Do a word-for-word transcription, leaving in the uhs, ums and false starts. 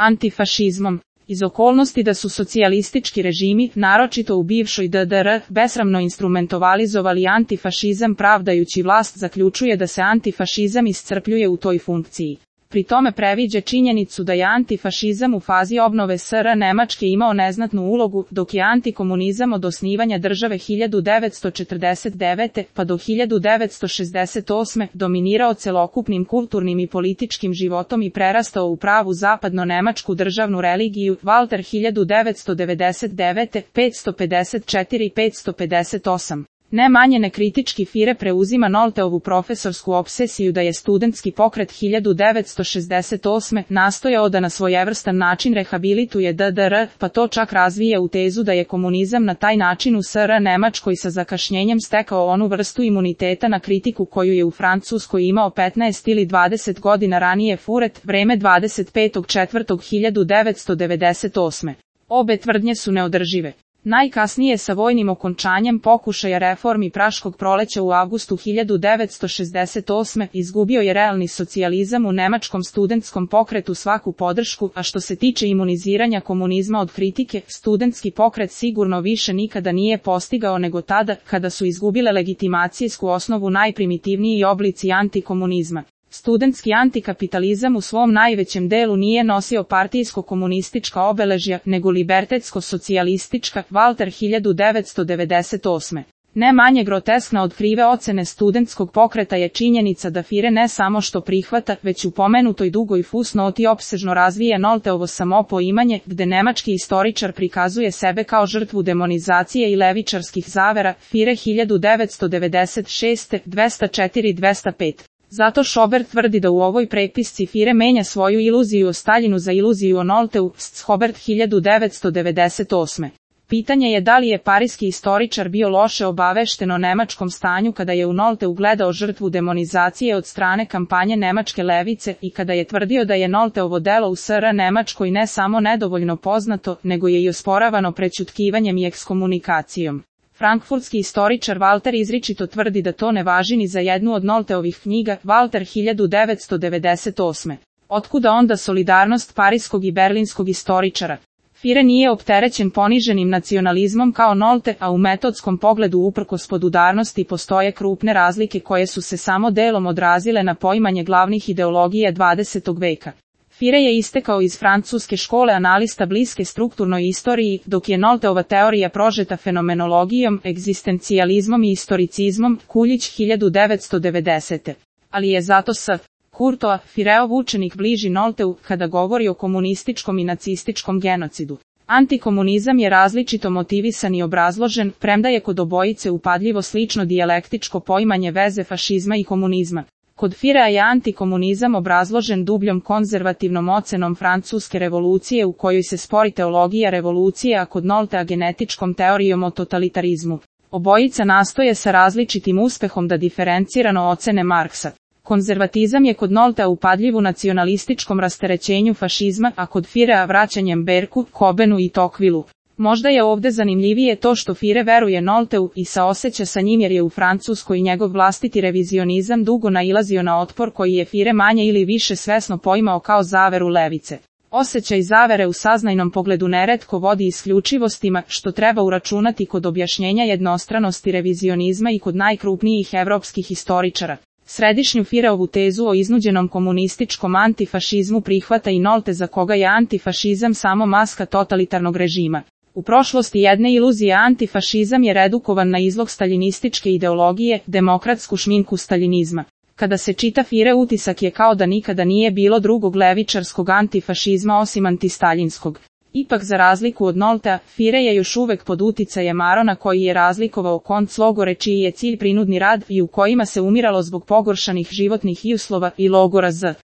antifašizmom. Iz okolnosti da su socijalistički režimi, naročito u bivšoj D D R, besramno instrumentalizovali antifašizam pravdajući vlast, zaključuje da se antifašizam iscrpljuje u toj funkciji. Pri tome previđa činjenicu da je antifašizam u fazi obnove S R Nemačke imao neznatnu ulogu, dok je antikomunizam od osnivanja države hiljadu devetsto četrdeset devete. pa do hiljadu devetsto šezdeset osme. dominirao celokupnim kulturnim i političkim životom i prerastao u pravu zapadno-nemačku državnu religiju. Walter hiljadu devetsto devedeset devete. petsto pedeset četiri do petsto pedeset osam. Ne manje nekritički Führer preuzima Nolteovu profesorsku opsesiju da je studentski pokret hiljadu devetsto šezdeset osme. nastojao da na svojevrstan način rehabilituje D D R, pa to čak razvije u tezu da je komunizam na taj način u S R Nemačkoj sa zakašnjenjem stekao onu vrstu imuniteta na kritiku koju je u Francuskoj imao petnaest ili dvadeset godina ranije Führer, vreme dvadeset petog četvrtog hiljadu devetsto devedeset osme. Obe tvrdnje su neodržive. Najkasnije sa vojnim okončanjem pokušaja reformi Praškog proleća u avgustu hiljadu devetsto šezdeset osme. izgubio je realni socijalizam u nemačkom studentskom pokretu svaku podršku, a što se tiče imuniziranja komunizma od kritike, studentski pokret sigurno više nikada nije postigao nego tada, kada su izgubile legitimacijsku osnovu najprimitivniji oblici antikomunizma. Studentski antikapitalizam u svom najvećem delu nije nosio partijsko-komunistička obeležja, nego libertetsko-socijalistička. Walter hiljadu devetsto devedeset osme. Ne manje groteskna od krive ocene studentskog pokreta je činjenica da Führer ne samo što prihvata, već u pomenutoj dugoj fusnoti opsežno razvije Nolteovo samopoimanje, gde nemački istoričar prikazuje sebe kao žrtvu demonizacije i levičarskih zavera. Führer hiljadu devetsto devedeset šeste. dvesta četiri do dvesta pet. Zato Schober tvrdi da u ovoj prepisci Führer menja svoju iluziju o Staljinu za iluziju o Nolteu. Schober hiljadu devetsto devedeset osme. Pitanje je da li je parijski istoričar bio loše obavešten o nemačkom stanju kada je u Nolteu gledao žrtvu demonizacije od strane kampanje nemačke levice i kada je tvrdio da je Nolteovo delo u S R Nemačkoj ne samo nedovoljno poznato, nego je i osporavano prećutkivanjem i ekskomunikacijom. Frankfurtski istoričar Walter izričito tvrdi da to ne važi ni za jednu od Nolteovih knjiga. Walter hiljadu devetsto devedeset osme. Otkuda onda solidarnost parijskog i berlinskog istoričara? Führer nije opterećen poniženim nacionalizmom kao Nolte, a u metodskom pogledu uprkos podudarnosti postoje krupne razlike koje su se samo delom odrazile na poimanje glavnih ideologija dvadesetog veka. Führer je istekao iz francuske škole analista bliske strukturnoj istoriji, dok je Nolteova teorija prožeta fenomenologijom, egzistencijalizmom i istoricizmom. Kuljić hiljadu devetsto devedesete. Ali je zato S. Courtois, Führerov učenik bliži Nolteu, kada govori o komunističkom i nacističkom genocidu. Antikomunizam je različito motivisan i obrazložen, premda je kod obojice upadljivo slično dijalektičko poimanje veze fašizma i komunizma. Kod Führera je antikomunizam obrazložen dubljom konzervativnom ocenom francuske revolucije u kojoj se spori teologija revolucije, a kod Noltea genetičkom teorijom o totalitarizmu. Obojica nastoje sa različitim uspehom da diferencirano ocene Marksa. Konzervatizam je kod Noltea upadljiv u nacionalističkom rasterećenju fašizma, a kod Führera vraćanjem Berku, Kobenu i Tocquevilleu. Možda je ovde zanimljivije to što Führer veruje Nolteu i saoseća sa njim jer je u Francuskoj njegov vlastiti revizionizam dugo nailazio na otpor koji je Führer manje ili više svesno poimao kao zaveru levice. Osećaj zavere u saznajnom pogledu neretko vodi isključivostima, što treba uračunati kod objašnjenja jednostranosti revizionizma i kod najkrupnijih evropskih istoričara. Središnju Führerovu tezu o iznuđenom komunističkom antifašizmu prihvata i Nolte, za koga je antifašizam samo maska totalitarnog režima. U prošlosti jedne iluzije antifašizam je redukovan na izlog staljinističke ideologije, demokratsku šminku staljinizma. Kada se čita Führer, utisak je kao da nikada nije bilo drugog levičarskog antifašizma osim antistaljinskog. Ipak za razliku od Noltea, Führer je još uvek pod uticajem Arona koji je razlikovao konclogore čiji je cilj prinudni rad i u kojima se umiralo zbog pogoršanih životnih uslova i logora Z.